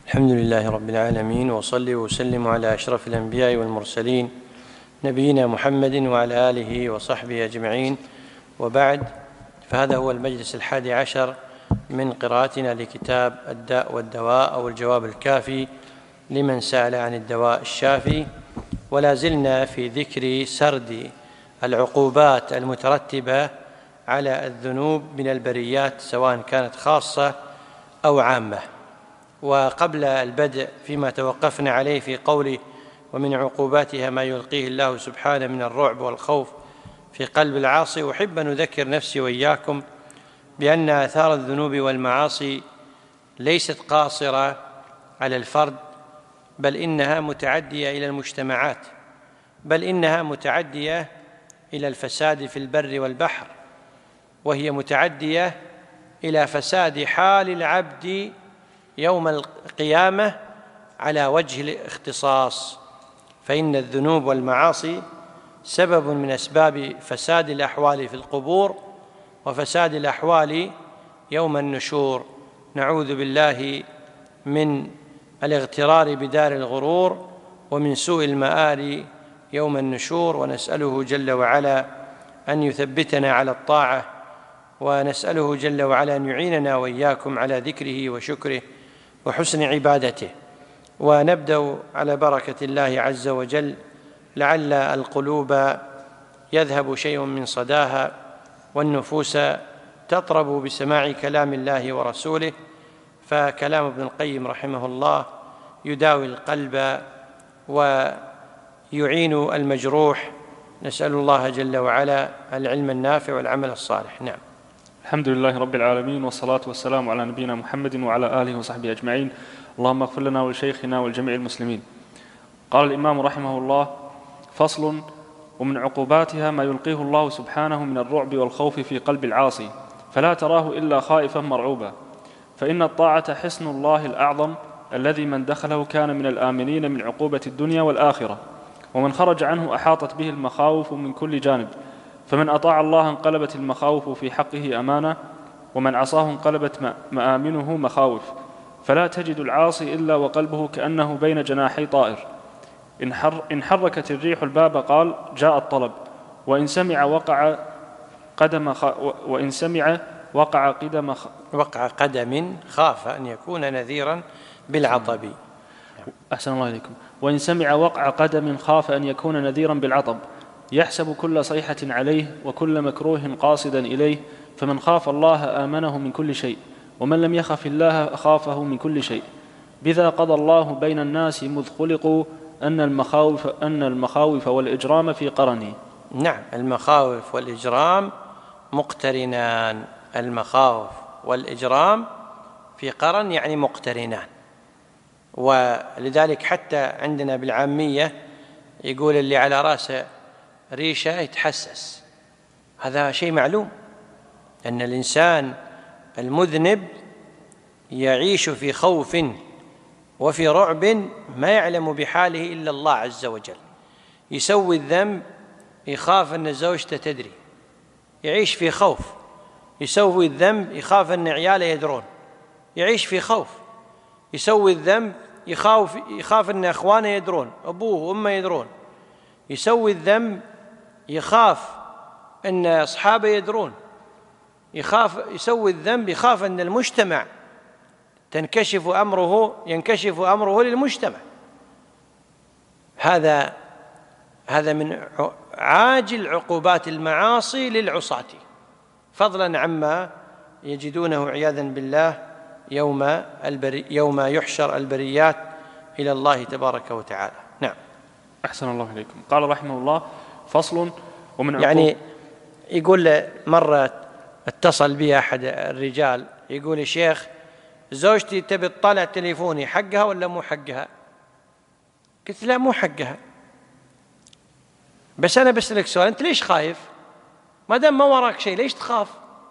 الحمد لله رب العالمين، وصلي وسلم على أشرف الأنبياء والمرسلين نبينا محمد وعلى آله وصحبه أجمعين، وبعد. فهذا هو المجلس 11 من قراءتنا لكتاب الداء والدواء أو الجواب الكافي لمن سأل عن الدواء الشافي، ولا زلنا في ذكر سرد العقوبات المترتبة على الذنوب من البريات سواء كانت خاصة أو عامة. وقبل البدء فيما توقفنا عليه في قوله: ومن عقوباتها ما يلقيه الله سبحانه من الرعب والخوف في قلب العاصي، أحب أن أذكر نفسي وإياكم بأن آثار الذنوب والمعاصي ليست قاصرة على الفرد، بل إنها متعدية إلى المجتمعات، بل إنها متعدية إلى الفساد في البر والبحر، وهي متعدية إلى فساد حال العبد يوم القيامة على وجه الاختصاص. فإن الذنوب والمعاصي سبب من أسباب فساد الأحوال في القبور وفساد الأحوال يوم النشور. نعوذ بالله من الاغترار بدار الغرور ومن سوء المآل يوم النشور، ونسأله جل وعلا أن يثبتنا على الطاعة، ونسأله جل وعلا أن يعيننا وإياكم على ذكره وشكره وحسن عبادته. ونبدأ على بركة الله عز وجل، لعل القلوب يذهب شيء من صداها والنفوس تطرب بسماع كلام الله ورسوله، فكلام ابن القيم رحمه الله يداوي القلب ويعين المجروح. نسأل الله جل وعلا العلم النافع والعمل الصالح. نعم. الحمد لله رب العالمين، والصلاة والسلام على نبينا محمد وعلى آله وصحبه أجمعين. اللهم اغفر لنا ولشيخنا ولجميع المسلمين. قال الإمام رحمه الله: فصل: ومن عقوباتها ما يلقيه الله سبحانه من الرعب والخوف في قلب العاصي، فلا تراه إلا خائفا مرعوبا، فإن الطاعة حصن الله الأعظم الذي من دخله كان من الآمنين من عقوبة الدنيا والآخرة، ومن خرج عنه أحاطت به المخاوف من كل جانب، فمن أطاع الله انقلبت المخاوف في حقه أمانة، ومن عصاه انقلبت مآمنه مخاوف، فلا تجد العاصي إلا وقلبه كأنه بين جناحي طائر. إن حركت الريح الباب قال جاء الطلب، وإن سمع وقع قدم خاف أن يكون نذيرا بالعطب. أحسن الله إليكم. وإن سمع وقع قدم خاف أن يكون نذيرا بالعطب، يحسب كل صيحة عليه وكل مكروه قاصدا إليه، فمن خاف الله آمنه من كل شيء، ومن لم يخف الله خافه من كل شيء. بذا قضى الله بين الناس مذ خلقوا أن المخاوف والإجرام في قرنه. نعم، المخاوف والإجرام مقترنان. المخاوف والإجرام في قرن يعني مقترنان. ولذلك حتى عندنا بالعامية يقول اللي على رأسه ريشة يتحسس، هذا شيء معلوم، أن الإنسان المذنب يعيش في خوف وفي رعب ما يعلم بحاله إلا الله عز وجل. يسوي الذنب يخاف أن زوجته تدري، يعيش في خوف. يسوي الذنب يخاف أن عياله يدرون، يعيش في خوف. يسوي الذنب يخاف أن أخوانه يدرون، أبوه وأمه يدرون. يسوي الذنب يخاف أن أصحابه يدرون. يسوي الذنب يخاف أن المجتمع ينكشف أمره للمجتمع. هذا من عاجل عقوبات المعاصي للعصاة، فضلا عما يجدونه عياذا بالله يوم يحشر البريات إلى الله تبارك وتعالى. نعم. أحسن الله إليكم. قال رحمه الله: فصل: ومن يعني يقول مرة اتصل بي أحد الرجال يقول: يا شيخ، زوجتي تبي تطلع تليفوني، حقها ولا مو حقها؟ قلت: لا، مو حقها، بس أنا بسألك سؤال، أنت ليش خايف؟ ما دام ما وراك شيء ليش تخاف؟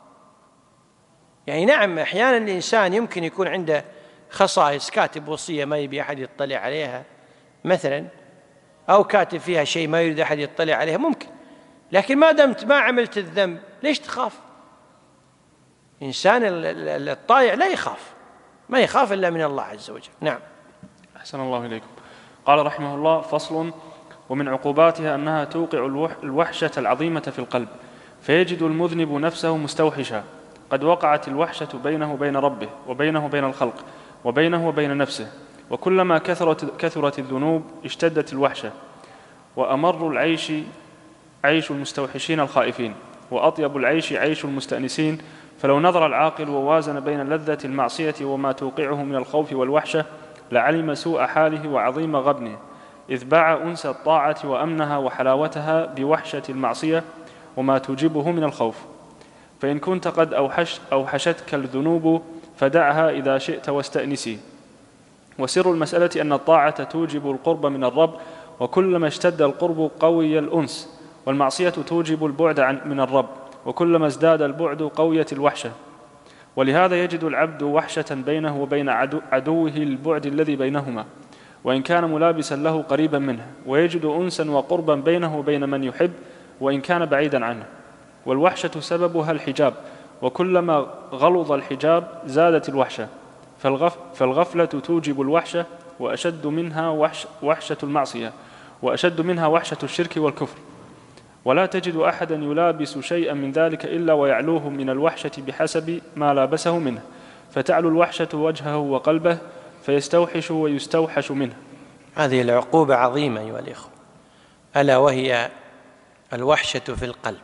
يعني نعم، أحيانا الإنسان يمكن يكون عنده خصائص، كاتب وصية ما يبي أحد يطلع عليها مثلا، أو كاتب فيها شيء ما يريد أحد يطلع عليها، ممكن. لكن ما دمت ما عملت الذنب ليش تخاف؟ إنسان الطائع لا يخاف، ما يخاف إلا من الله عز وجل. نعم. أحسن الله إليكم. قال رحمه الله: فصل: ومن عقوباتها أنها توقع الوحشة العظيمة في القلب، فيجد المذنب نفسه مستوحشا، قد وقعت الوحشة بينه وبين ربه، وبينه وبين الخلق، وبينه وبين نفسه، وكلما كثرت الذنوب اشتدت الوحشة. وأمر العيش عيش المستوحشين الخائفين، وأطيب العيش عيش المستأنسين. فلو نظر العاقل ووازن بين لذة المعصية وما توقعه من الخوف والوحشة لعلم سوء حاله وعظيم غبنه، إذ باع أنس الطاعة وأمنها وحلاوتها بوحشة المعصية وما توجبه من الخوف. فإن كنت قد أوحشتك الذنوب فدعها إذا شئت واستأنسي. وسر المسألة أن الطاعة توجب القرب من الرب، وكلما اشتد القرب قوي الأنس، والمعصية توجب البعد من الرب، وكلما ازداد البعد قويت الوحشة. ولهذا يجد العبد وحشة بينه وبين عدوه البعد الذي بينهما، وإن كان ملابسا له قريبا منه، ويجد أنسا وقربا بينه وبين من يحب وإن كان بعيدا عنه. والوحشة سببها الحجاب، وكلما غلظ الحجاب زادت الوحشة. فالغفلة توجب الوحشة، وأشد منها وحشة المعصية، وأشد منها وحشة الشرك والكفر. ولا تجد أحدا يلابس شيئا من ذلك إلا ويعلوه من الوحشة بحسب ما لابسه منه، فتعلو الوحشة وجهه وقلبه فيستوحش ويستوحش منه. هذه العقوبة عظيمة أيها الإخوة، ألا وهي الوحشة في القلب.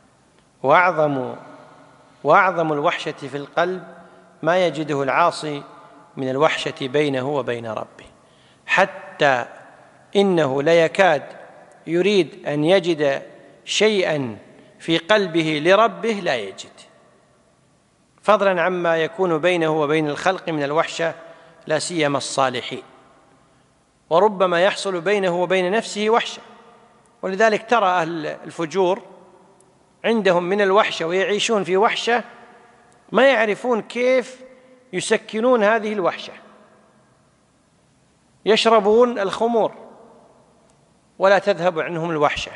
وأعظم الوحشة في القلب ما يجده العاصي من الوحشة بينه وبين ربه، حتى إنه لا يكاد يريد أن يجد شيئا في قلبه لربه لا يجد، فضلا عما يكون بينه وبين الخلق من الوحشة، لا سيما الصالحين. وربما يحصل بينه وبين نفسه وحشة، ولذلك ترى أهل الفجور عندهم من الوحشة ويعيشون في وحشة ما يعرفون كيف يسكنون هذه الوحشة. يشربون الخمور ولا تذهب عنهم الوحشة،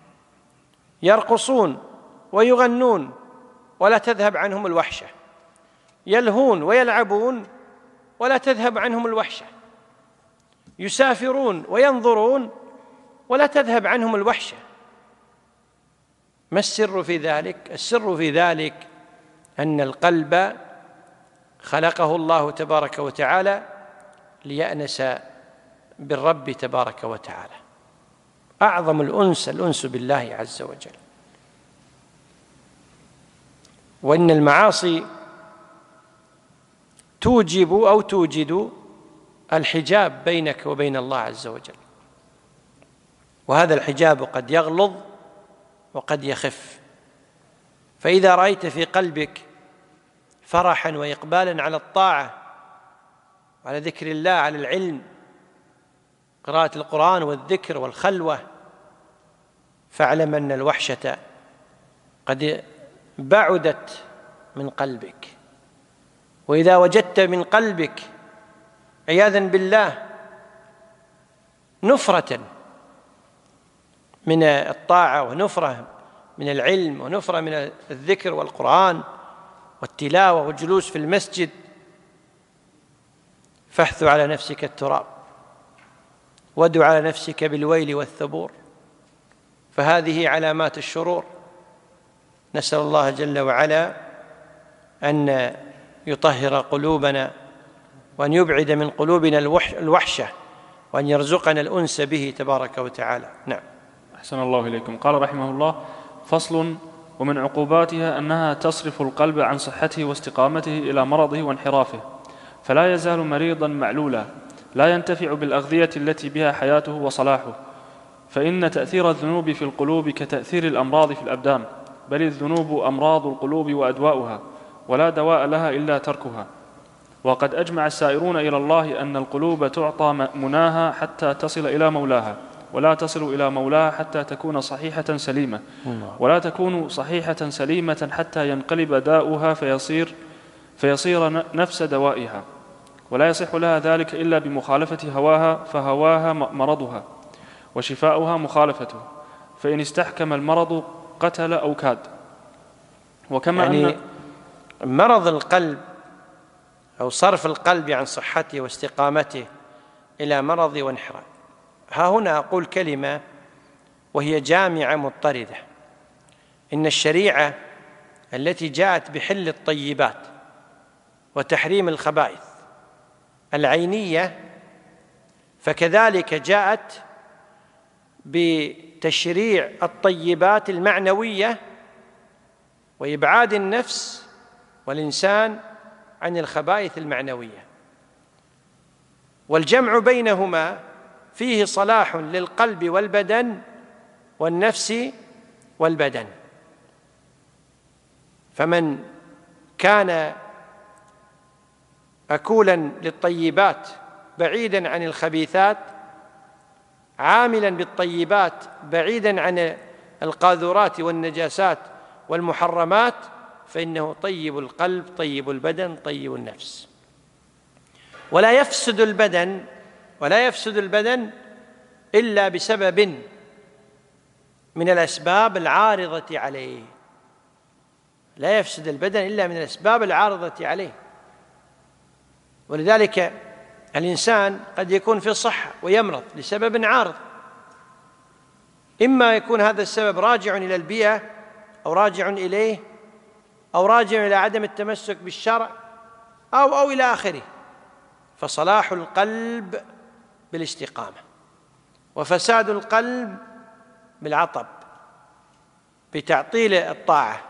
يرقصون ويغنون ولا تذهب عنهم الوحشة، يلهون ويلعبون ولا تذهب عنهم الوحشة، يسافرون وينظرون ولا تذهب عنهم الوحشة. ما السر في ذلك؟ السر في ذلك أن القلب خلقه الله تبارك وتعالى ليأنس بالرب تبارك وتعالى. أعظم الأنس بالله عز وجل. وإن المعاصي توجب أو توجد الحجاب بينك وبين الله عز وجل، وهذا الحجاب قد يغلظ وقد يخف. فإذا رأيت في قلبك فرحا وإقبالا على الطاعة وعلى ذكر الله، على العلم، قراءة القرآن والذكر والخلوة، فاعلم أن الوحشة قد بعدت من قلبك. وإذا وجدت من قلبك عياذا بالله نفرة من الطاعة، ونفرة من العلم، ونفرة من الذكر والقرآن والتلاوة والجلوس في المسجد، فاحث على نفسك التراب وادع على نفسك بالويل والثبور، فهذه علامات الشرور. نسأل الله جل وعلا أن يطهر قلوبنا، وأن يبعد من قلوبنا الوحشة، وأن يرزقنا الأنس به تبارك وتعالى. نعم. أحسن الله إليكم. قال رحمه الله: فصل: ومن عقوباتها أنها تصرف القلب عن صحته واستقامته إلى مرضه وانحرافه، فلا يزال مريضا معلولا لا ينتفع بالأغذية التي بها حياته وصلاحه. فإن تأثير الذنوب في القلوب كتأثير الأمراض في الأبدان، بل الذنوب أمراض القلوب وأدواؤها، ولا دواء لها إلا تركها. وقد أجمع السائرون إلى الله أن القلوب تعطى مناها حتى تصل إلى مولاها، ولا تصل إلى مولاها حتى تكون صحيحة سليمة، ولا تكون صحيحة سليمة حتى ينقلب داؤها فيصير نفس دوائها، ولا يصح لها ذلك إلا بمخالفة هواها، فهواها مرضها وشفاؤها مخالفته، فإن استحكم المرض قتل أو كاد. وكما يعني أن مرض القلب أو صرف القلب عن صحته واستقامته إلى مرض وانحراف. ها هنا أقول كلمة وهي جامعة مضطردة: إن الشريعة التي جاءت بحل الطيبات وتحريم الخبائث العينية فكذلك جاءت بتشريع الطيبات المعنوية وإبعاد النفس والإنسان عن الخبائث المعنوية، والجمع بينهما فيه صلاح للقلب والبدن والنفس والبدن. فمن كان أكولاً للطيبات بعيداً عن الخبيثات، عاملاً بالطيبات بعيداً عن القاذورات والنجاسات والمحرمات، فإنه طيب القلب طيب البدن طيب النفس. ولا يفسد البدن إلا بسبب من الأسباب العارضة عليه. لا يفسد البدن إلا من الأسباب العارضة عليه. ولذلك الإنسان قد يكون في الصحة ويمرض لسبب عارض، إما يكون هذا السبب راجع إلى البيئة أو راجع إليه أو راجع إلى عدم التمسك بالشرع أو إلى آخره. فصلاح القلب بالاستقامة، وفساد القلب بالعطب، بتعطيل الطاعة،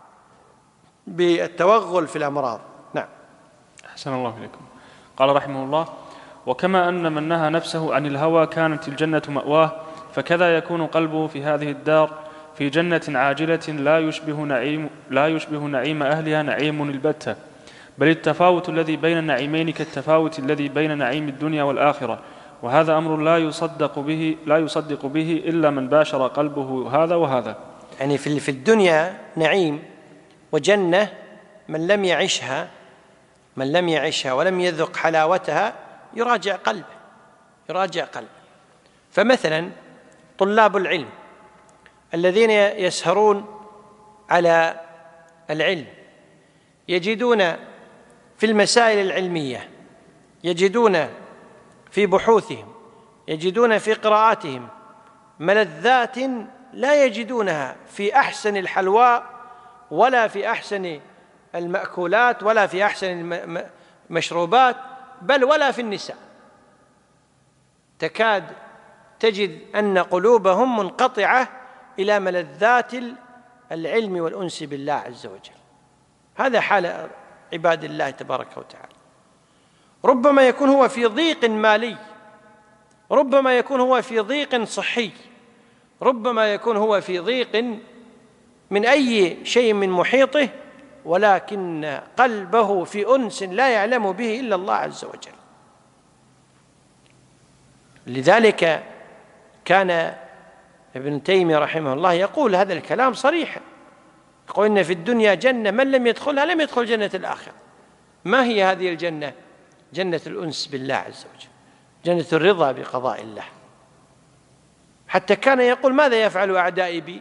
بالتوغل في الأمراض. نعم. أحسن الله إليكم. قال رحمه الله: وكما أن من نهى نفسه عن الهوى كانت الجنة مأواه، فكذا يكون قلبه في هذه الدار في جنة عاجلة لا يشبه نعيم أهلها نعيم البتة، بل التفاوت الذي بين النعيمين كالتفاوت الذي بين نعيم الدنيا والآخرة، وهذا أمر لا يصدق به إلا من باشر قلبه هذا وهذا. يعني في الدنيا نعيم وجنة من لم يعشها ولم يذق حلاوتها يراجع قلبه. فمثلا طلاب العلم الذين يسهرون على العلم يجدون في المسائل العلمية، يجدون في بحوثهم، يجدون في قراءاتهم ملذات لا يجدونها في أحسن الحلوى ولا في أحسن المأكولات ولا في أحسن المشروبات، بل ولا في النساء. تكاد تجد أن قلوبهم منقطعة إلى ملذات العلم والأنس بالله عز وجل. هذا حال عباد الله تبارك وتعالى. ربما يكون هو في ضيق مالي، ربما يكون هو في ضيق صحي، ربما يكون هو في ضيق من أي شيء من محيطه، ولكن قلبه في أنس لا يعلم به إلا الله عز وجل. لذلك كان ابن تيمية رحمه الله يقول هذا الكلام صريحا، يقول إن في الدنيا جنة من لم يدخلها لم يدخل جنة الآخرة. ما هي هذه الجنة؟ جنة الأنس بالله عز وجل، جنة الرضا بقضاء الله. حتى كان يقول: ماذا يفعل أعدائي بي؟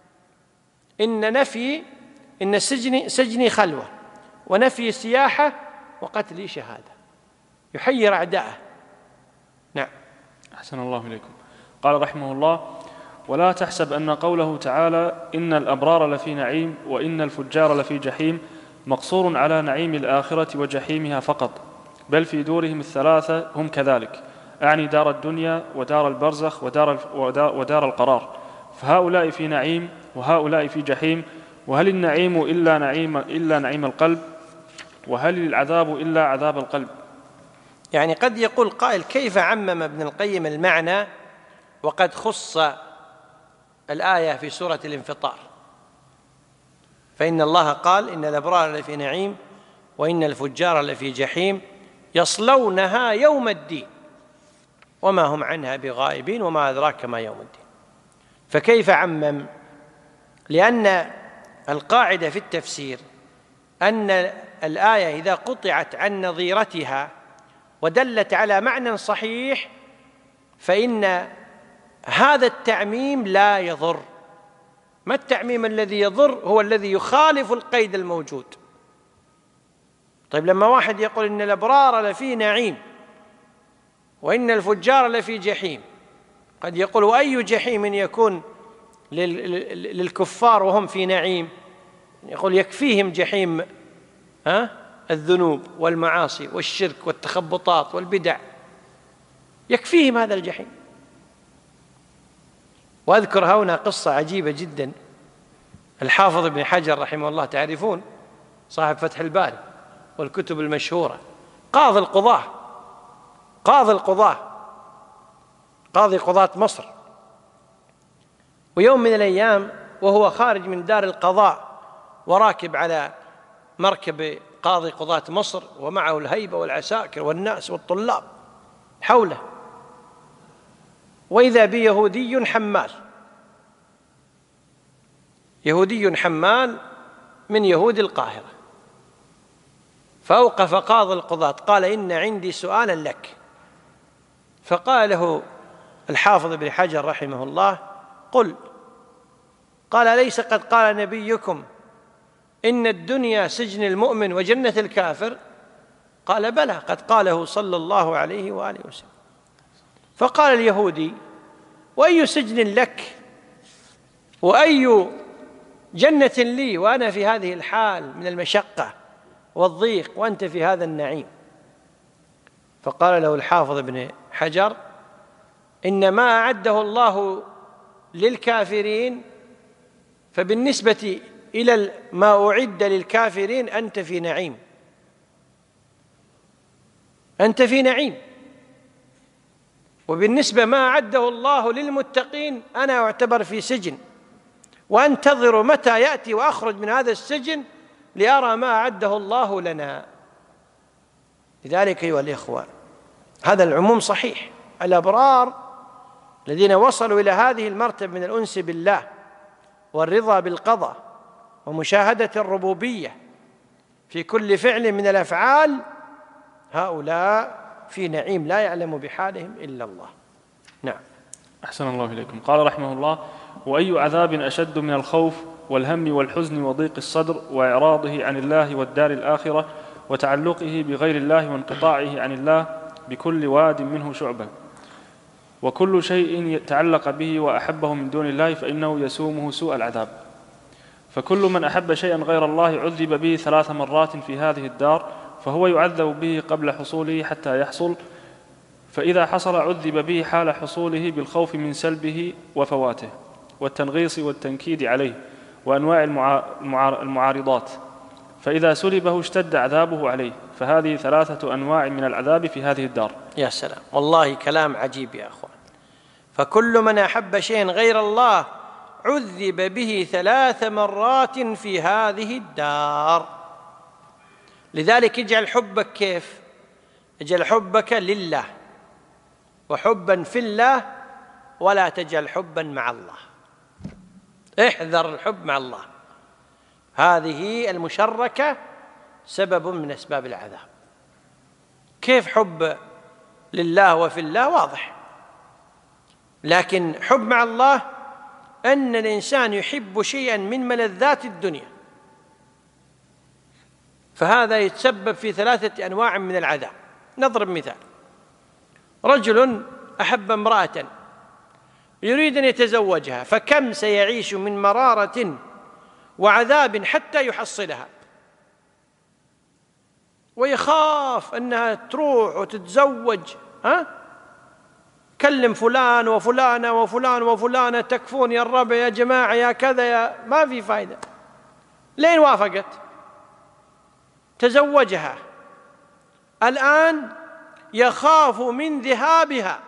إن سجني خلوة، ونفي سياحة، وقتلي شهادة. يحير أعداءه. نعم. أحسن الله إليكم. قال رحمه الله: ولا تحسب أن قوله تعالى إن الأبرار لفي نعيم وإن الفجار لفي جحيم مقصور على نعيم الآخرة وجحيمها فقط، بل في دورهم الثلاثة هم كذلك، أعني دار الدنيا ودار البرزخ ودار القرار، فهؤلاء في نعيم وهؤلاء في جحيم. وهل النعيم إلا نعيم القلب؟ وهل العذاب إلا عذاب القلب؟ يعني قد يقول قائل: كيف عمم ابن القيم المعنى وقد خص الآية في سورة الانفطار؟ فإن الله قال: إن الأبرار لفي نعيم وإن الفجار لفي جحيم يصلونها يوم الدين وما هم عنها بغائبين وما أدراك ما يوم الدين. فكيف عمم؟ لأن القاعدة في التفسير أن الآية إذا قطعت عن نظيرتها ودلت على معنى صحيح فإن هذا التعميم لا يضر. ما التعميم الذي يضر؟ هو الذي يخالف القيد الموجود. طيب لما واحد يقول إن الأبرار لفي نعيم وإن الفجار لفي جحيم، قد يقول وأي جحيم يكون للكفار وهم في نعيم؟ يقول يكفيهم جحيم الذنوب والمعاصي والشرك والتخبطات والبدع، يكفيهم هذا الجحيم. وأذكر هنا قصة عجيبة جدا. الحافظ ابن حجر رحمه الله، تعرفون صاحب فتح الباري والكتب المشهورة، قاضي قضاة مصر. ويوم من الأيام وهو خارج من دار القضاء وراكب على مركب قاضي قضاة مصر ومعه الهيبة والعساكر والناس والطلاب حوله، وإذا بيهودي حمال من يهود القاهرة، فأوقف قاضي القضاة قال إن عندي سؤالا لك. فقال له الحافظ ابن حجر رحمه الله قل. قال أليس قد قال نبيكم إن الدنيا سجن المؤمن وجنة الكافر؟ قال بلى، قد قاله صلى الله عليه وآله وسلم. فقال اليهودي وأي سجن لك وأي جنة لي وأنا في هذه الحال من المشقة والضيق وأنت في هذا النعيم؟ فقال له الحافظ ابن حجر إن ما أعده الله للكافرين فبالنسبة إلى ما أعد للكافرين أنت في نعيم، أنت في نعيم. وبالنسبة ما أعده الله للمتقين أنا أعتبر في سجن، وأنتظر متى يأتي وأخرج من هذا السجن لأرى ما أعده الله لنا. لذلك أيها الإخوة هذا العموم صحيح. الأبرار الذين وصلوا إلى هذه المرتبة من الأنس بالله والرضا بالقضاء ومشاهدة الربوبية في كل فعل من الأفعال، هؤلاء في نعيم لا يعلم بحالهم إلا الله. نعم. أحسن الله إليكم. قال رحمه الله: وأي عذاب أشد من الخوف والهم والحزن وضيق الصدر وإعراضه عن الله والدار الآخرة وتعلقه بغير الله وانقطاعه عن الله بكل واد منه شعبة، وكل شيء تعلق به وأحبه من دون الله فإنه يسومه سوء العذاب. فكل من أحب شيئا غير الله عذب به 3 مرات في هذه الدار، فهو يعذب به قبل حصوله حتى يحصل، فإذا حصل عذب به حال حصوله بالخوف من سلبه وفواته والتنغيص والتنكيد عليه وأنواع المعارضات، فإذا سلبه اشتد عذابه عليه. فهذه 3 أنواع من العذاب في هذه الدار. يا سلام، والله كلام عجيب يا أخوان. فكل من أحب شيئا غير الله عذب به 3 مرات في هذه الدار. لذلك اجعل حبك كيف؟ اجعل حبك لله وحبا في الله، ولا تجعل حبا مع الله. احذر الحب مع الله، هذه المشركة سبب من أسباب العذاب. كيف حب لله وفي الله؟ واضح. لكن حب مع الله أن الإنسان يحب شيئا من ملذات الدنيا، فهذا يتسبب في 3 أنواع من العذاب. نضرب مثال: رجل أحب امرأة يريد أن يتزوجها، فكم سيعيش من مرارة وعذاب حتى يحصلها، ويخاف أنها تروح وتتزوج. كلم فلان وفلانة وفلان وفلانة، تكفون يا الربع يا جماعة يا كذا يا، ما في فايدة. لين وافقت تزوجها، الآن يخاف من ذهابها،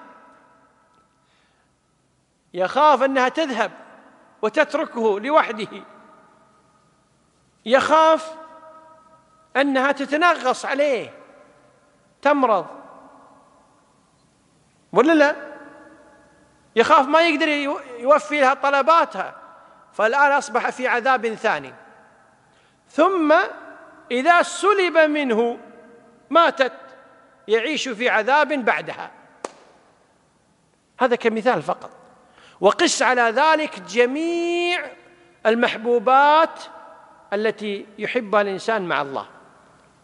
يخاف أنها تذهب وتتركه لوحده، يخاف أنها تتنغص عليه، تمرض، ولا لا؟ يخاف ما يقدر يوفي لها طلباتها، فالآن أصبح في عذاب ثاني. ثم إذا سلب منه ماتت، يعيش في عذاب بعدها. هذا كمثال فقط، وقس على ذلك جميع المحبوبات التي يحبها الإنسان مع الله.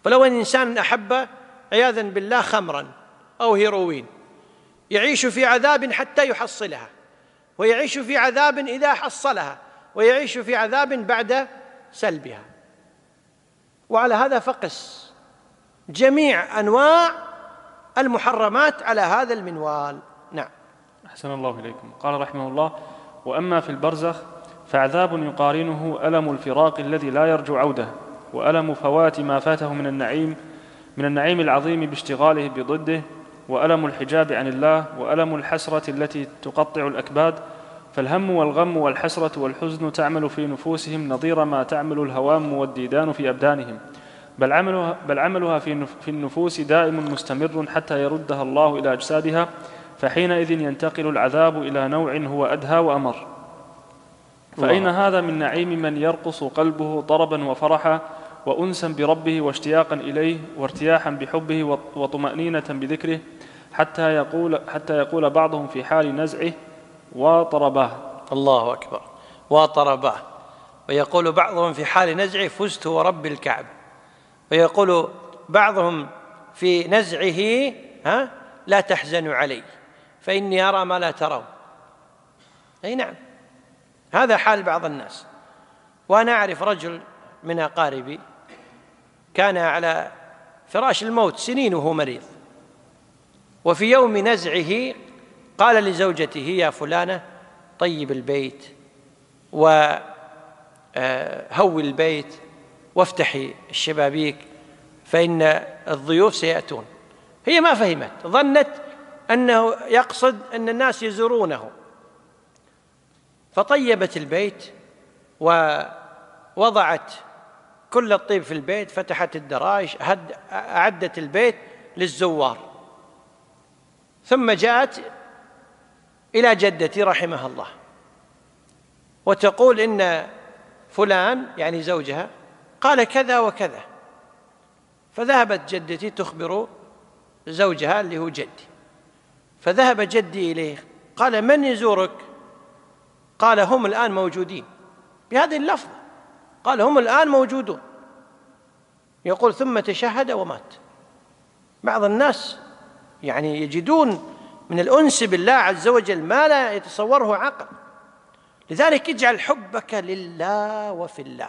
فلو أن إنسان أحب عياذا بالله خمرا أو هيروين، يعيش في عذاب حتى يحصلها، ويعيش في عذاب إذا حصلها، ويعيش في عذاب بعد سلبها. وعلى هذا فقس جميع أنواع المحرمات على هذا المنوال. نعم. أحسن الله إليكم. قال رحمه الله: وأما في البرزخ فعذاب يقارنه ألم الفراق الذي لا يرجو عوده، وألم فوات ما فاته من النعيم العظيم باشتغاله بضده، وألم الحجاب عن الله، وألم الحسرة التي تقطع الأكباد. فالهم والغم والحسرة والحزن تعمل في نفوسهم نظير ما تعمل الهوام والديدان في أبدانهم، بل عملها في النفوس دائم مستمر حتى يردها الله إلى أجسادها، فحينئذ ينتقل العذاب إلى نوع هو أدهى وأمر. فأين هذا من نعيم من يرقص قلبه طربا وفرحا وأنسا بربه واشتياقا إليه وارتياحا بحبه وطمأنينة بذكره، حتى يقول بعضهم في حال نزعه: وطرباه. الله أكبر. وطرباه. ويقول بعضهم في حال نزعه: فزت ورب الكعبة. ويقول بعضهم في نزعه: لا تحزنوا علي فإني أرى ما لا ترون. أي نعم، هذا حال بعض الناس. وأنا أعرف رجل من أقاربي كان على فراش الموت سنين وهو مريض، وفي يوم نزعه قال لزوجته: يا فلانة، طيب البيت وهوي البيت وافتحي الشبابيك فإن الضيوف سيأتون. هي ما فهمت، ظنت أنه يقصد أن الناس يزورونه، فطيبت البيت ووضعت كل الطيب في البيت، فتحت الدرايش، أعدت البيت للزوار. ثم جاءت إلى جدتي رحمها الله وتقول: إن فلان، يعني زوجها، قال كذا وكذا. فذهبت جدتي تخبر زوجها اللي هو جدي، فذهب جدي إليه قال: من يزورك؟ قال: هم الآن موجودين، بهذه اللفظة قال: هم الآن موجودون. يقول: ثم تشهد ومات. بعض الناس يعني يجدون من الأنس بالله عز وجل ما لا يتصوره عقل. لذلك اجعل حبك لله وفي الله.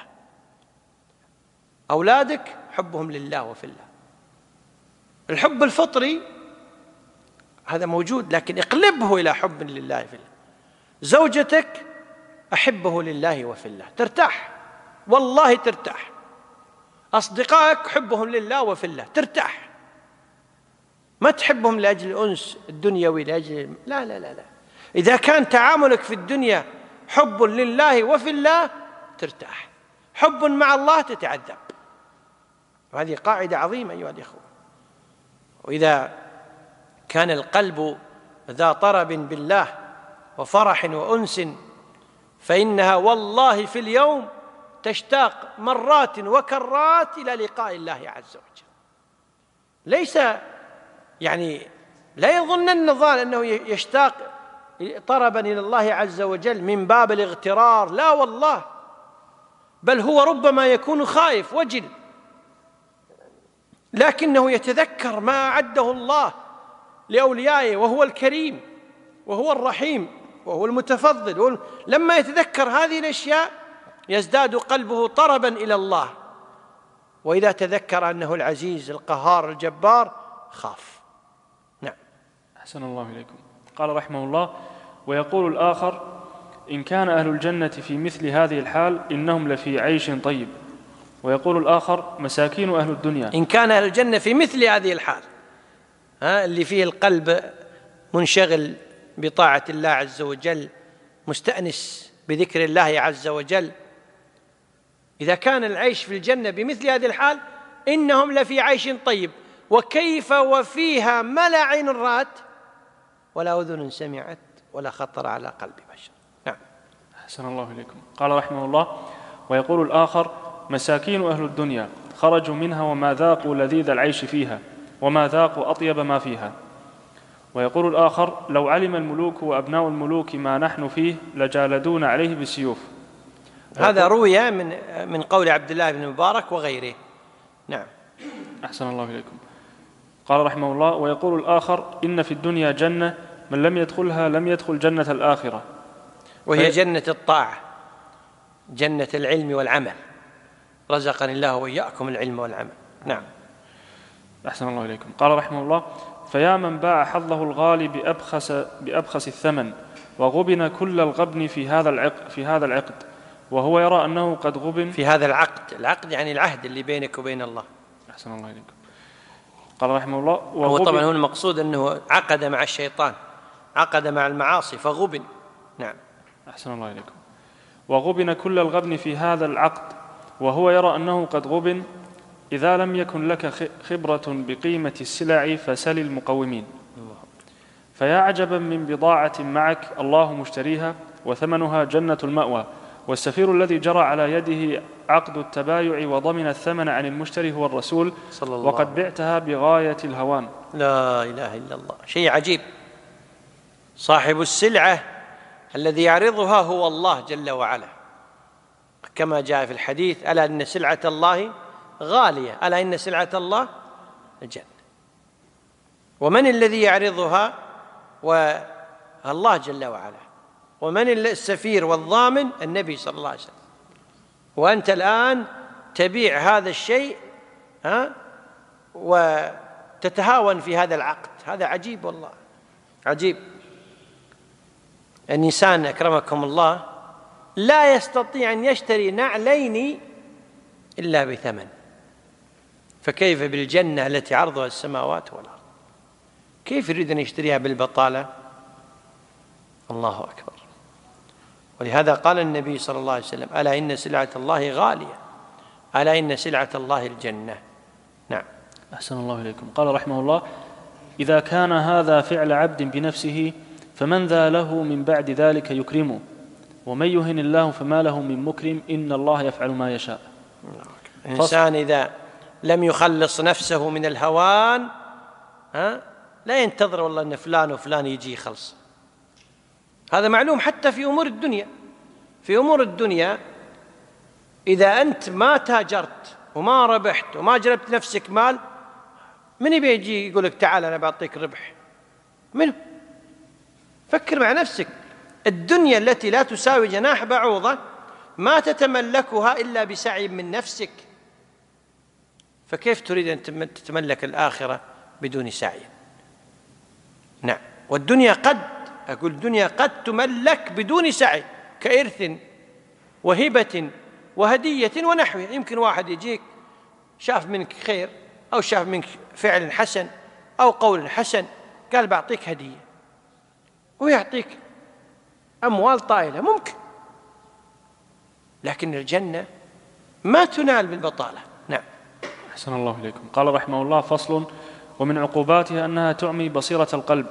أولادك حبهم لله وفي الله. الحب الفطري هذا موجود، لكن اقلبه إلى حب لله في الله. زوجتك أحبه لله وفي الله، ترتاح، والله ترتاح. أصدقائك حبهم لله وفي الله، ترتاح. ما تحبهم لأجل الأنس الدنيوي، لأجل لا لا لا لا. إذا كان تعاملك في الدنيا حب لله وفي الله ترتاح، حب مع الله تتعذب. وهذه قاعدة عظيمة أيها الإخوة. وإذا كان القلب ذا طرب بالله وفرح وأنس، فإنها والله في اليوم تشتاق مرات وكرات إلى لقاء الله عز وجل. ليس يعني لا يظنن الظان أنه يشتاق طربا إلى الله عز وجل من باب الاغترار، لا والله، بل هو ربما يكون خائف وجل، لكنه يتذكر ما أعده الله لأوليائه، وهو الكريم وهو الرحيم وهو المتفضل. لما يتذكر هذه الأشياء يزداد قلبه طربا إلى الله، وإذا تذكر أنه العزيز القهار الجبار خاف. نعم. أحسن الله إليكم. قال رحمه الله: ويقول الآخر: إن كان أهل الجنة في مثل هذه الحال إنهم لفي عيش طيب. ويقول الآخر: مساكين أهل الدنيا. إن كان أهل الجنة في مثل هذه الحال، اللي فيه القلب منشغل بطاعة الله عز وجل، مستأنس بذكر الله عز وجل، إذا كان العيش في الجنة بمثل هذه الحال إنهم لفي عيش طيب. وكيف وفيها ما لا عين رأت ولا أذن سمعت ولا خطر على قلب بشر. نعم. أحسن الله إليكم. قال رحمه الله: ويقول الآخر: مساكين أهل الدنيا خرجوا منها وما ذاقوا لذيذ العيش فيها وما ذاقوا أطيب ما فيها. ويقول الآخر: لو علم الملوك وأبناء الملوك ما نحن فيه لجالدون عليه بالسيوف. هذا روي من قول عبد الله بن مبارك وغيره. نعم. أحسن الله إليكم. قال رحمه الله: ويقول الآخر: إن في الدنيا جنة من لم يدخلها لم يدخل جنة الآخرة، وهي جنة الطاعة، جنة العلم والعمل، رزقني الله وإياكم العلم والعمل. نعم. أحسن الله إليكم. قال رحمه الله: فيا من باع حظه الغالي بأبخس الثمن وغبن كل الغبن في هذا العقد وهو يرى أنه قد غبن في هذا العقد يعني العهد اللي بينك وبين الله. أحسن الله إليكم. قال رحمه الله: هو طبعا هو المقصود أنه عقد مع الشيطان، عقد مع المعاصي فغبن. نعم. أحسن الله إليكم. وغبن كل الغبن في هذا العقد وهو يرى أنه قد غبن إذا لم يكن لك خبرة بقيمة السلع فسل المقومين. فيا عجبا من بضاعة معك الله مشتريها وثمنها جنة المأوى، والسفير الذي جرى على يده عقد التبايع وضمن الثمن عن المشتري هو الرسول، وقد بعتها بغاية الهوان. لا إله إلا الله. شيء عجيب. صاحب السلعة الذي يعرضها هو الله جل وعلا، كما جاء في الحديث: ألا إن سلعة الله غالية، ألا إن سلعة الله الجنة. ومن الذي يعرضها؟ والله جل وعلا. ومن السفير والضامن؟ النبي صلى الله عليه وسلم. وأنت الآن تبيع هذا الشيء وتتهاون في هذا العقد. هذا عجيب والله، عجيب. الإنسان أكرمكم الله لا يستطيع أن يشتري نعلين إلا بثمن، فكيف بالجنة التي عرضها السماوات والأرض؟ كيف يريد أن يشتريها بالبطالة؟ الله أكبر. ولهذا قال النبي صلى الله عليه وسلم: ألا إن سلعة الله غالية، ألا إن سلعة الله الجنة. نعم. أحسن الله إليكم. قال رحمه الله: إذا كان هذا فعل عبد بنفسه فمن ذا له من بعد ذلك يكرمه، ومن يهن الله فما له من مكرم، إن الله يفعل ما يشاء. الإنسان إذا لم يخلص نفسه من الهوان لا ينتظر والله أن فلان وفلان يجي يخلص. هذا معلوم حتى في أمور الدنيا. في أمور الدنيا إذا أنت ما تاجرت وما ربحت وما جلبت نفسك مال، من يجي يقول لك تعال أنا بعطيك ربح؟ منه؟ فكر مع نفسك. الدنيا التي لا تساوي جناح بعوضة ما تتملكها إلا بسعي من نفسك، فكيف تريد أن تتملك الآخرة بدون سعي؟ نعم. والدنيا الدنيا قد تملك بدون سعي، كإرث وهبة وهدية ونحوها. يمكن واحد يجيك شاف منك خير أو شاف منك فعل حسن أو قول حسن، قال بعطيك هدية، ويعطيك أموال طائلة، ممكن. لكن الجنة ما تنال بالبطالة. نعم. أحسن الله إليكم. قال رحمه الله: فصل: ومن عقوباتها أنها تعمي بصيرة القلب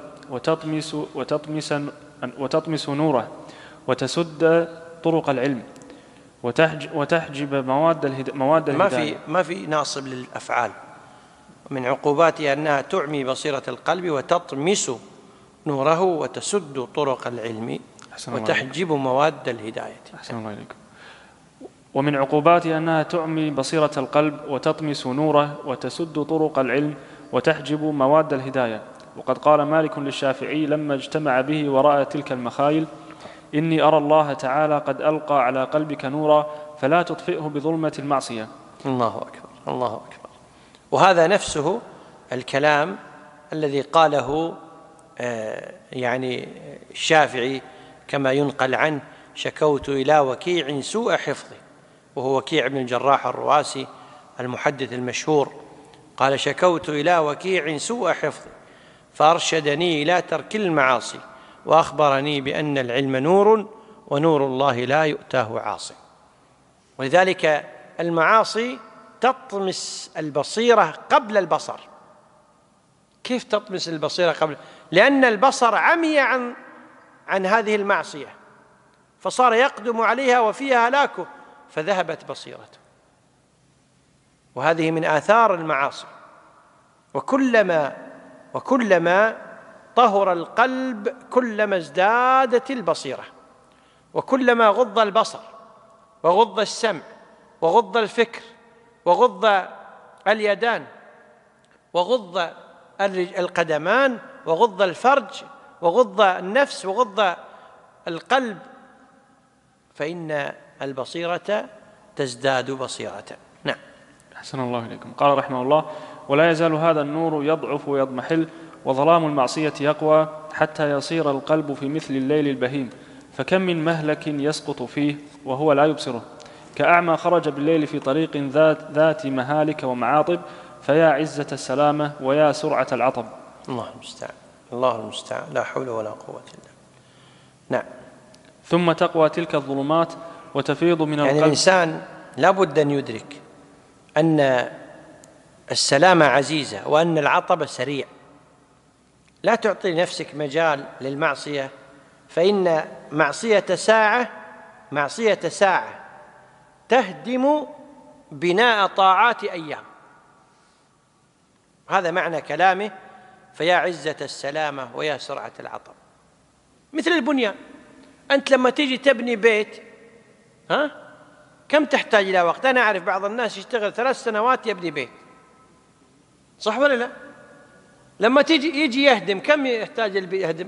وتطمس نوره وتسد طرق العلم وتحجب مواد الهداية. ما في ناصب للأفعال. من عقوباتها أنها تعمي بصيرة القلب وتطمس نوره وتسد طرق العلم وتحجب مواد الهداية. أحسن الله إليكم. ومن عقوباتها أنها تعمي بصيرة القلب وتطمس نوره وتسد طرق العلم وتحجب مواد الهداية. وقد قال مالك للشافعي لما اجتمع به ورأى تلك المخايل: إني أرى الله تعالى قد ألقى على قلبك نورا فلا تطفئه بظلمة المعصية. الله أكبر، الله أكبر. وهذا نفسه الكلام الذي قاله يعني الشافعي كما ينقل عنه: شكوت إلى وكيع سوء حفظي. وهو وكيع بن الجراح الرواسي المحدث المشهور. قال: شكوت إلى وكيع سوء حفظي فأرشدني إلى ترك المعاصي وأخبرني بأن العلم نور ونور الله لا يؤتاه عاصي. ولذلك المعاصي تطمس البصيرة قبل البصر. كيف تطمس البصيرة قبل؟ لأن البصر عمي عن هذه المعصية، فصار يقدم عليها وفيها هلاكه، فذهبت بصيرته. وهذه من آثار المعاصي. وكلما طهر القلب كلما ازدادت البصيرة، وكلما غض البصر وغض السمع وغض الفكر وغض اليدان، وغض القدمان، وغض الفرج، وغض النفس، وغض القلب، فإن البصيرة تزداد بصيرة. نعم. أحسن الله إليكم. قال رحمه الله: ولا يزال هذا النور يضعف ويضمحل، وظلام المعصية يقوى، حتى يصير القلب في مثل الليل البهيم، فكم من مهلك يسقط فيه وهو لا يبصره، كأعمى خرج بالليل في طريق ذات مهالك ومعاطب، فيا عزة السلامة ويا سرعة العطب. الله المستعان، الله المستعان، لا حول ولا قوة إلا بالله. نعم. ثم تقوى تلك الظلمات وتفيض من القلب. الإنسان لا بد أن يدرك أن السلامة عزيزة وأن العطب سريع. لا تعطي نفسك مجال للمعصية، فإن معصية ساعة تهدم بناء طاعات أيام. هذا معنى كلامه: فيا عزة السلامة ويا سرعة العطب. مثل البنيان، أنت لما تيجي تبني بيت كم تحتاج إلى وقت؟ أنا أعرف بعض الناس يشتغل 3 سنوات يبني بيت، صح ولا لا؟ لما يجي يهدم، كم يحتاج يهدم؟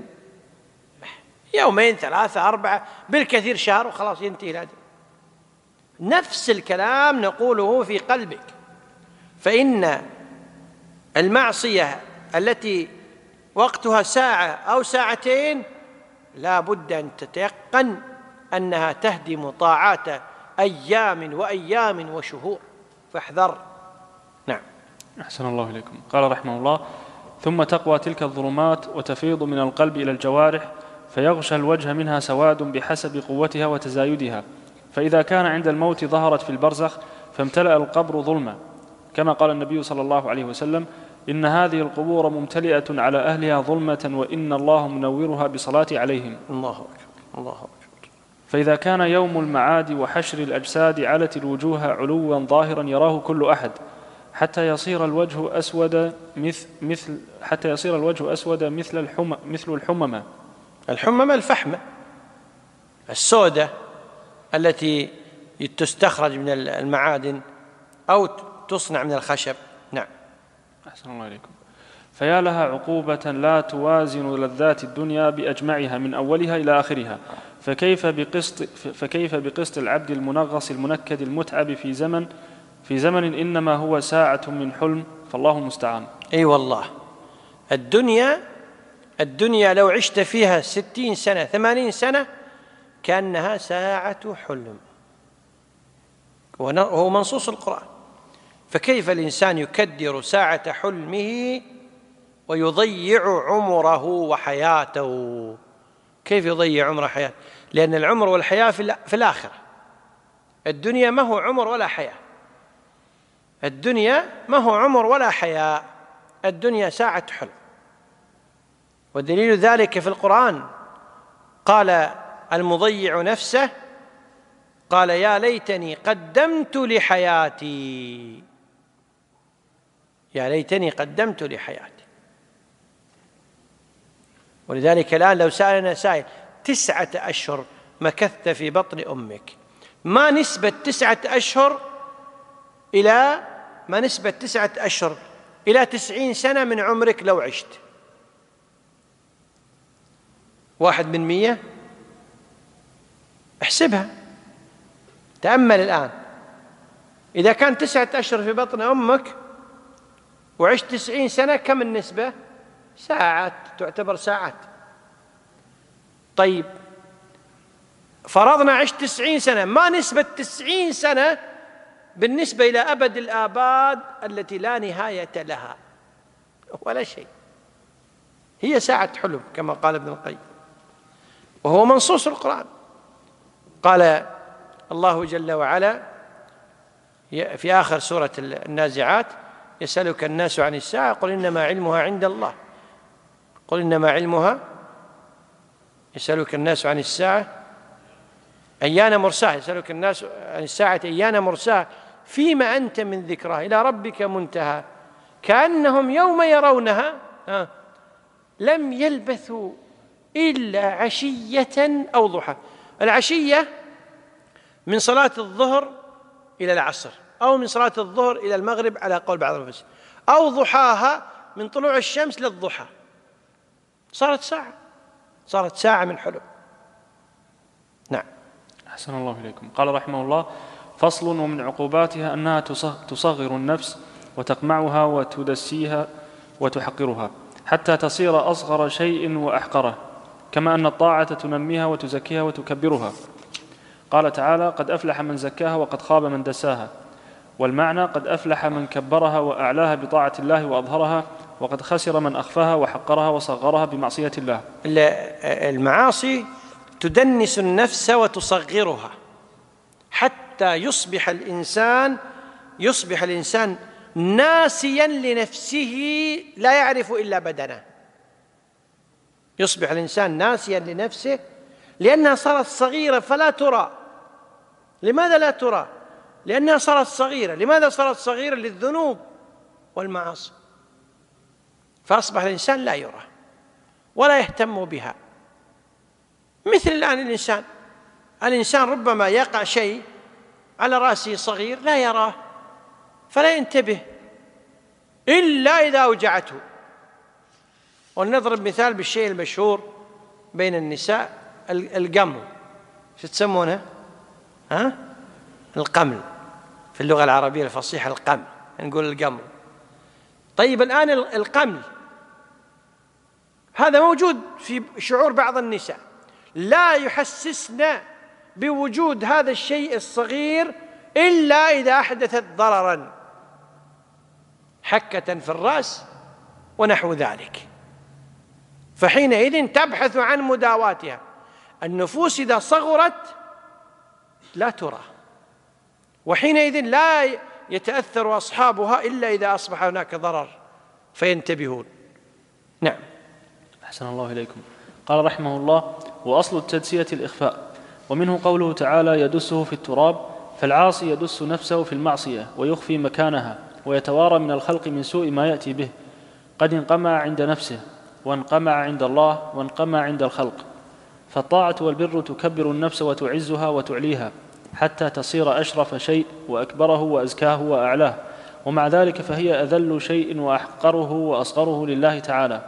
2 3 4 بالكثير شهر وخلاص ينتهي الهدم. نفس الكلام نقوله في قلبك، فإن المعصية التي وقتها ساعة أو ساعتين لا بد أن تتيقن أنها تهدم طاعات أيام وأيام وشهور، فاحذر. نعم. أحسن الله إليكم. قال رحمه الله: ثم تقوى تلك الظلمات وتفيض من القلب إلى الجوارح، فيغشى الوجه منها سواد بحسب قوتها وتزايدها، فإذا كان عند الموت ظهرت في البرزخ، فامتلأ القبر ظلما، كما قال النبي صلى الله عليه وسلم: إن هذه القبور ممتلئة على أهلها ظلمة، وإن الله منورها بصلاة عليهم. الله أكبر، الله أكبر. فإذا كان يوم المعاد وحشر الأجساد علت الوجوه علوا ظاهرا يراه كل أحد، حتى يصير الوجه أسود مثل الحممة. الحممة الفحمة السودة التي تستخرج من المعادن أو تصنع من الخشب. نعم. أحسن الله إليكم. فيا لها عقوبة لا توازن لذات الدنيا بأجمعها من أولها إلى آخرها، فكيف بقسط العبد المنغص المنكد المتعب في زمن إنما هو ساعة من حلم، فالله المستعان. أي والله، الدنيا لو عشت فيها 60 سنة 80 سنة كأنها ساعة حلم، وهو منصوص القرآن. فكيف الإنسان يكدر ساعة حلمه ويضيع عمره وحياته؟ كيف يضيع عمره وحياته؟ لأن العمر والحياة في الآخرة. الدنيا ما هو عمر ولا حياة، الدنيا ما هو عمر ولا حياة، الدنيا ساعة حلم. ودليل ذلك في القرآن قال المضيع نفسه، قال: يا ليتني قدمت لحياتي، يا ليتني قدمت لحياتي. ولذلك الآن لو سألنا سائل: 9 أشهر مكثت في بطن أمك، ما نسبة 9 أشهر إلى 90 سنة من عمرك لو عشت؟ 1%؟ احسبها، تأمل الآن. إذا كان 9 أشهر في بطن أمك وعشت 90 سنة، كم النسبة؟ ساعات، تعتبر ساعات. طيب فرضنا عشت 90 سنة، ما نسبة 90 سنة بالنسبة إلى أبد الآباد التي لا نهاية لها؟ ولا شيء، هي ساعة حلم كما قال ابن القيم، وهو منصوص القرآن. قال الله جل وعلا في آخر سورة النازعات: يسألك الناس عن الساعة قل إنما علمها عند الله، قل إنما علمها، يسألك الناس عن الساعة أيان مرساها، يسألك الناس عن الساعة أيان مرساها، فيما أنت من ذكرها إلى ربك منتهى، كأنهم يوم يرونها لم يلبثوا إلا عشية أو ضحى. العشية من صلاة الظهر إلى العصر، أو من صلاة الظهر إلى المغرب على قول بعض المفسرين، أو ضحاها من طلوع الشمس للضحى، صارت ساعة من حلم. نعم. أحسن الله إليكم. قال رحمه الله: فصل: ومن عقوباتها أنها تصغر النفس وتقمعها وتدسيها وتحقرها حتى تصير أصغر شيء وأحقره، كما أن الطاعة تنميها وتزكيها وتكبرها. قال تعالى: قد أفلح من زكاها وقد خاب من دساها. والمعنى: قد أفلح من كبرها وأعلاها بطاعة الله وأظهرها، وقد خسر من أخفاها وحقرها وصغرها بمعصية الله. المعاصي تدنس النفس وتصغرها حتى يصبح الإنسان ناسيا لنفسه لا يعرف إلا بدنه. يصبح الإنسان ناسيا لنفسه لأنها صارت صغيرة فلا ترى. لماذا لا ترى؟ لأنها صارت صغيرة. لماذا صارت صغيرة؟ للذنوب والمعاصي. فأصبح الإنسان لا يرى ولا يهتم بها. مثل الآن الإنسان ربما يقع شيء على رأسه صغير لا يراه فلا ينتبه إلا إذا أوجعته. ونضرب مثال بالشيء المشهور بين النساء، القمل. شو تسمونه؟ القمل في اللغة العربية الفصيحة، القمل، نقول القمل. طيب الآن القمل هذا موجود في شعور بعض النساء، لا يحسسن بوجود هذا الشيء الصغير إلا إذا أحدثت ضرراً، حكة في الرأس ونحو ذلك، فحينئذ تبحث عن مداواتها. النفوس إذا صغرت لا ترى، وحينئذ لا يتأثر أصحابها إلا إذا أصبح هناك ضرر فينتبهون. نعم. أحسن الله إليكم. قال رحمه الله: وأصل التدسية الإخفاء، ومنه قوله تعالى: يدسه في التراب. فالعاصي يدس نفسه في المعصية ويخفي مكانها ويتوارى من الخلق من سوء ما يأتي به، قد انقمع عند نفسه وانقمع عند الله وانقمع عند الخلق. فالطاعة والبر تكبر النفس وتعزها وتعليها حتى تصير أشرف شيء وأكبره وأزكاه وأعلاه، ومع ذلك فهي أذل شيء وأحقره وأصغره لله تعالى.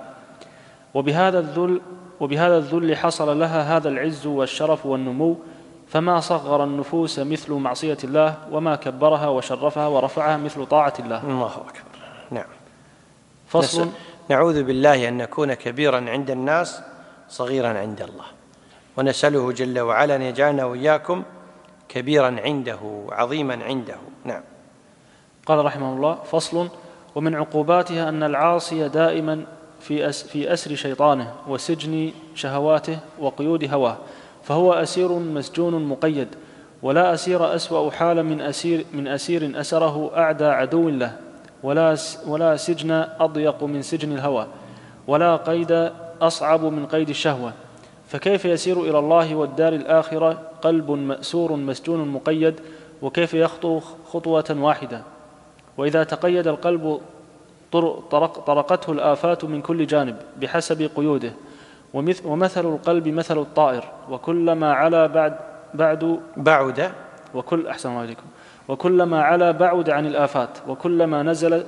وبهذا الذل حصل لها هذا العز والشرف والنمو، فما صغر النفوس مثل معصية الله، وما كبرها وشرفها ورفعها مثل طاعة الله. الله أكبر. نعم. فصل: نعوذ بالله أن نكون كبيرا عند الناس صغيرا عند الله، ونسأله جل وعلا أن يجعلنا وإياكم كبيرا عنده عظيما عنده. نعم. قال رحمه الله: فصل: ومن عقوباتها أن العاصي دائما في أسر شيطانه وسجن شهواته وقيود هواه، فهو أسير مسجون مقيد، ولا أسير أسوأ حالا من أسير أسره أعدى عدو له، ولا سجن أضيق من سجن الهوى، ولا قيد أصعب من قيد الشهوة. فكيف يسير إلى الله والدار الآخرة قلب مأسور مسجون مقيد، وكيف يخطو خطوة واحدة؟ وإذا تقيد القلب طرقته الآفات من كل جانب بحسب قيوده. ومثل القلب مثل الطائر، وكلما علا بعد أحسن الله عليكم. وكلما علا بعد عن الآفات، وكلما نزل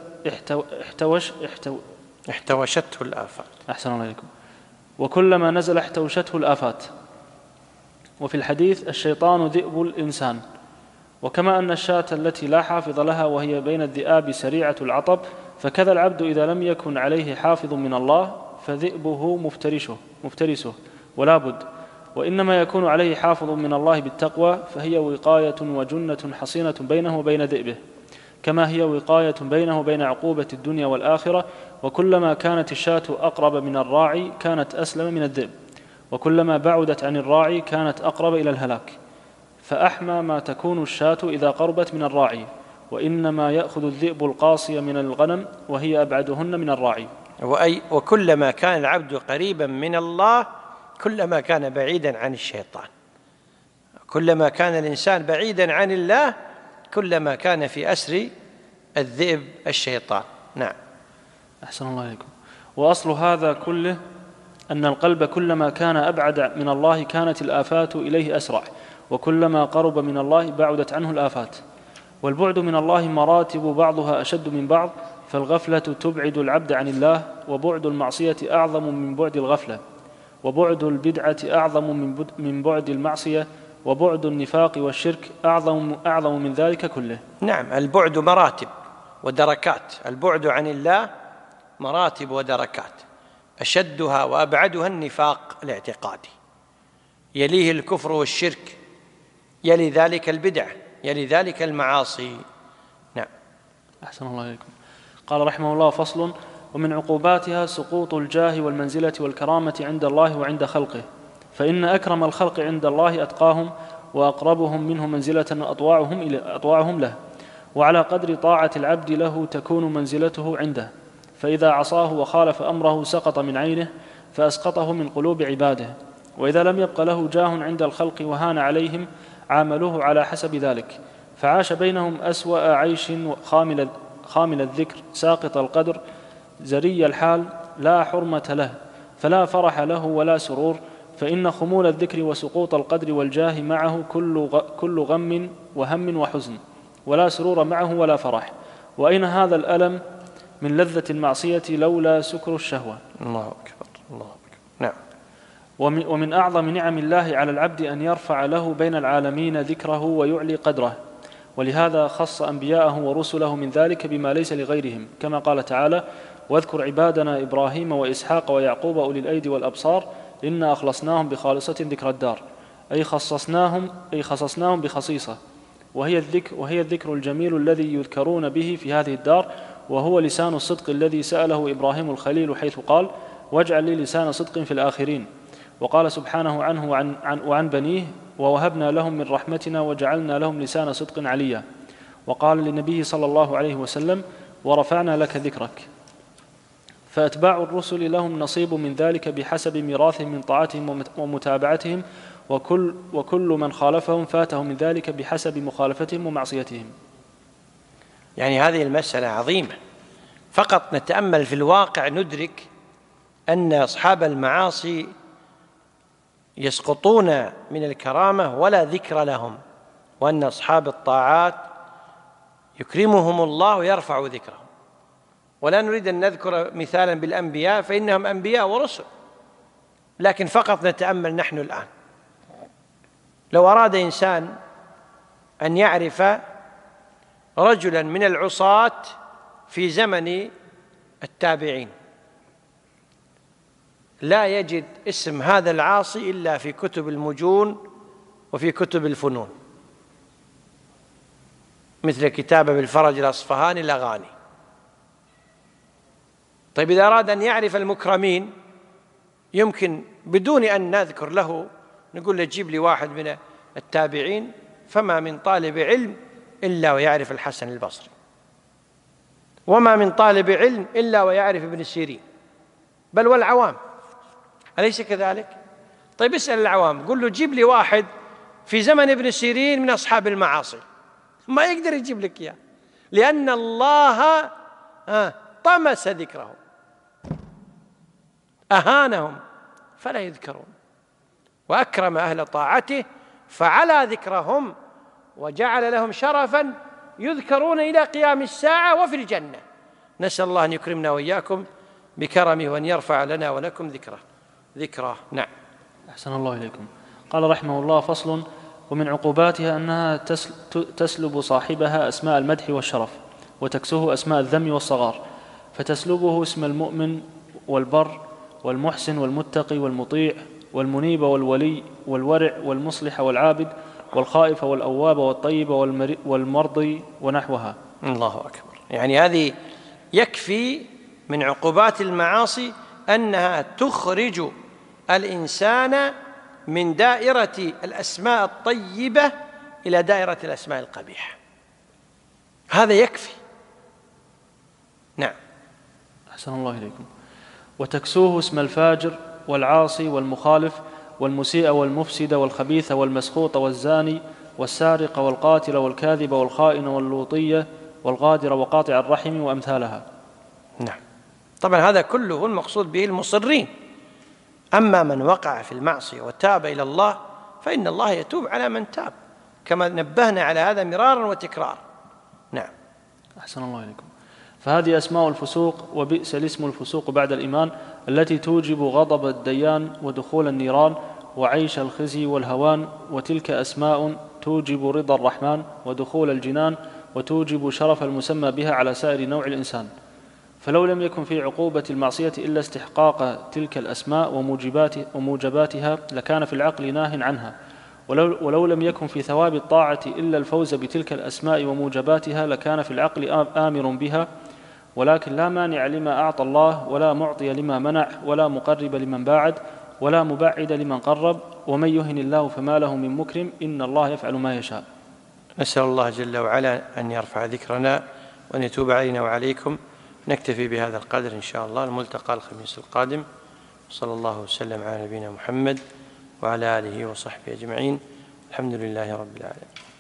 احتوشته الآفات. أحسن الله عليكم. وكلما نزل احتوشته الآفات. وفي الحديث: الشيطان ذئب الإنسان. وكما أن الشاة التي لا حافظ لها وهي بين الذئاب سريعة العطب، فكذا العبد إذا لم يكن عليه حافظ من الله فذئبه مفترسه ولا بد. وإنما يكون عليه حافظ من الله بالتقوى، فهي وقاية وجنة حصينة بينه وبين ذئبه، كما هي وقاية بينه وبين عقوبة الدنيا والآخرة. وكلما كانت الشاة أقرب من الراعي كانت أسلم من الذئب، وكلما بعدت عن الراعي كانت أقرب إلى الهلاك. فأحمى ما تكون الشاة إذا قربت من الراعي، وإنما يأخذ الذئب القاصية من الغنم وهي أبعدهن من الراعي. وكلما كان العبد قريبا من الله كلما كان بعيدا عن الشيطان. كلما كان الإنسان بعيدا عن الله كلما كان في أسر الذئب الشيطان. نعم. أحسن الله عليكم. وأصل هذا كله أن القلب كلما كان أبعد من الله كانت الآفات إليه أسرع، وكلما قرب من الله بعدت عنه الآفات. والبعد من الله مراتب بعضها أشد من بعض، فالغفلة تبعد العبد عن الله، وبعد المعصية أعظم من بعد الغفلة، وبعد البدعة أعظم من بعد المعصية، وبعد النفاق والشرك أعظم من ذلك كله. نعم، البعد مراتب ودركات. البعد عن الله مراتب ودركات، أشدها وأبعدها النفاق الاعتقادي، يليه الكفر والشرك، يلي ذلك البدع، يلي ذلك المعاصي. نعم. أحسن الله إليكم. قال رحمه الله: فصل: ومن عقوباتها سقوط الجاه والمنزلة والكرامة عند الله وعند خلقه، فإن أكرم الخلق عند الله أتقاهم وأقربهم منه منزلة أطواعهم له، وعلى قدر طاعة العبد له تكون منزلته عنده، فإذا عصاه وخالف أمره سقط من عينه فأسقطه من قلوب عباده، وإذا لم يبق له جاه عند الخلق وهان عليهم عاملوه على حسب ذلك، فعاش بينهم أسوأ عيش خامل الذكر ساقط القدر زري الحال لا حرمة له، فلا فرح له ولا سرور، فإن خمول الذكر وسقوط القدر والجاه معه كل غم وهم وحزن، ولا سرور معه ولا فرح. وأين هذا الألم من لذة المعصية لولا سكر الشهوة؟ الله أكبر، الله أكبر. نعم. ومن أعظم نعم الله على العبد أن يرفع له بين العالمين ذكره ويعلي قدره، ولهذا خص أنبياءه ورسله من ذلك بما ليس لغيرهم، كما قال تعالى: واذكر عبادنا إبراهيم وإسحاق ويعقوب أولي الأيدي والأبصار إنا أخلصناهم بخالصة ذكر الدار، أي خصصناهم بخصيصة، وهي الذكر الجميل الذي يذكرون به في هذه الدار، وهو لسان الصدق الذي سأله إبراهيم الخليل حيث قال: واجعل لي لسان صدق في الآخرين. وقال سبحانه عنه وعن بنيه: ووهبنا لهم من رحمتنا وجعلنا لهم لسان صدق عليا. وقال للنبي صلى الله عليه وسلم: ورفعنا لك ذكرك. فأتباع الرسل لهم نصيب من ذلك بحسب ميراثهم من طاعتهم ومتابعتهم، وكل من خالفهم فاته من ذلك بحسب مخالفتهم ومعصيتهم. يعني هذه المسألة عظيمة، فقط نتأمل في الواقع ندرك أن أصحاب المعاصي يسقطون من الكرامة ولا ذكر لهم، وأن أصحاب الطاعات يكرمهم الله ويرفع ذكرهم. ولا نريد أن نذكر مثالا بالأنبياء فإنهم أنبياء ورسل، لكن فقط نتأمل نحن الآن. لو أراد إنسان أن يعرف رجلا من العصاة في زمن التابعين لا يجد اسم هذا العاصي إلا في كتب المجون وفي كتب الفنون، مثل كتاب ابن الفرج الأصفهاني الأغاني. طيب إذا أراد أن يعرف المكرمين يمكن بدون أن نذكر له نقول له جيب لي واحد من التابعين، فما من طالب علم إلا ويعرف الحسن البصري، وما من طالب علم إلا ويعرف ابن سيرين، بل والعوام، أليس كذلك؟ طيب اسأل العوام، قل له جيب لي واحد في زمن ابن سيرين من أصحاب المعاصي، ما يقدر يجيب لك إياه، لأن الله طمس ذكرهم، أهانهم فلا يذكرون، وأكرم أهل طاعته فعلى ذكرهم وجعل لهم شرفا يذكرون إلى قيام الساعة وفي الجنة. نسأل الله أن يكرمنا وإياكم بكرمه وأن يرفع لنا ولكم ذكره. نعم. أحسن الله إليكم. قال رحمه الله: فصل: ومن عقوباتها أنها تسلب صاحبها أسماء المدح والشرف، وتكسوه أسماء الذم والصغار، فتسلبه اسم المؤمن والبر والمحسن والمتقي والمطيع والمنيب والولي والورع والمصلح والعابد والخائف والأواب والطيب والمرضي ونحوها. الله أكبر. يعني هذه يكفي من عقوبات المعاصي أنها تخرج الإنسان من دائرة الأسماء الطيبة إلى دائرة الأسماء القبيحة، هذا يكفي. نعم. أحسن الله إليكم. وتكسوه اسم الفاجر والعاصي والمخالف والمسيء والمفسد والخبيث والمسخوط والزاني والسارق والقاتل والكاذب والخائن واللوطية والغادر وقاطع الرحم وأمثالها. نعم. طبعا هذا كله المقصود به المصرين، أما من وقع في المعصية وتاب إلى الله فإن الله يتوب على من تاب، كما نبهنا على هذا مرارا وتكرارا. أحسن الله إليكم. فهذه أسماء الفسوق، وبئس الاسم الفسوق بعد الإيمان، التي توجب غضب الديان ودخول النيران وعيش الخزي والهوان. وتلك أسماء توجب رضا الرحمن ودخول الجنان، وتوجب شرف المسمى بها على سائر نوع الإنسان. فلو لم يكن في عقوبة المعصية إلا استحقاق تلك الأسماء وموجباتها لكان في العقل ناه عنها، ولو لم يكن في ثواب الطاعة إلا الفوز بتلك الأسماء وموجباتها لكان في العقل آمر بها. ولكن لا مانع لما أعطى الله، ولا معطي لما منع، ولا مقرب لمن باعد، ولا مبعد لمن قرب. ومن يهن الله فما له من مكرم، إن الله يفعل ما يشاء. نسأل الله جل وعلا أن يرفع ذكرنا وأن يتوب علينا وعليكم. نكتفي بهذا القدر إن شاء الله. الملتقى الخميس القادم. صلى الله وسلم على نبينا محمد وعلى آله وصحبه أجمعين. الحمد لله رب العالمين.